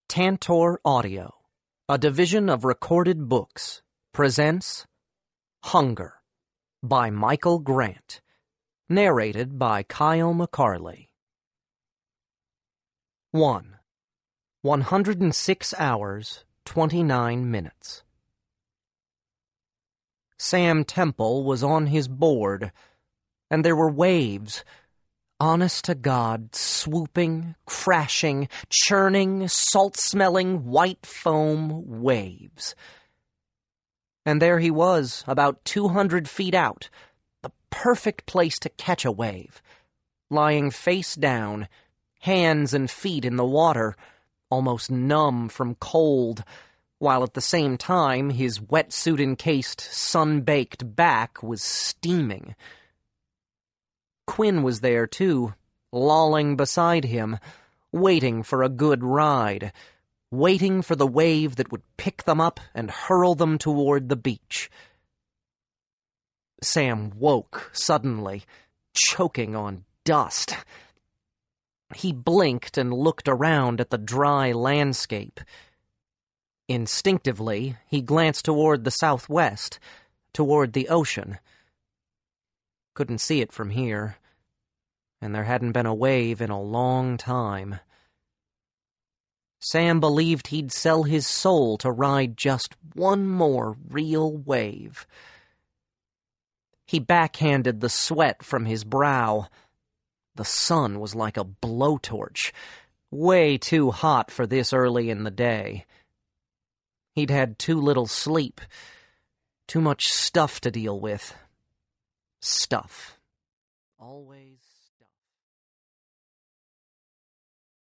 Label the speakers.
Speaker 1: Tantor Audio, a division of Recorded Books, presents Hunger by Michael Grant, narrated by Kyle McCarley. 1. 106 hours, 29 minutes. Sam Temple was on his board, and there were waves, honest to God, swooping, crashing, churning, salt-smelling, white foam waves. And there he was, about 200 feet out, the perfect place to catch a wave, lying face down, hands and feet in the water, almost numb from cold, while at the same time his wetsuit-encased, sun-baked back was steaming. Quinn was there, too, lolling beside him, waiting for a good ride, waiting for the wave that would pick them up and hurl them toward the beach. Sam woke suddenly, choking on dust. He blinked and looked around at the dry landscape. Instinctively, he glanced toward the southwest, toward the ocean. Couldn't see it from here, and there hadn't been a wave in a long time. Sam believed he'd sell his soul to ride just one more real wave. He backhanded the sweat from his brow. The sun was like a blowtorch, way too hot for this early in the day. He'd had too little sleep, too much stuff to deal with. Stuff. Always.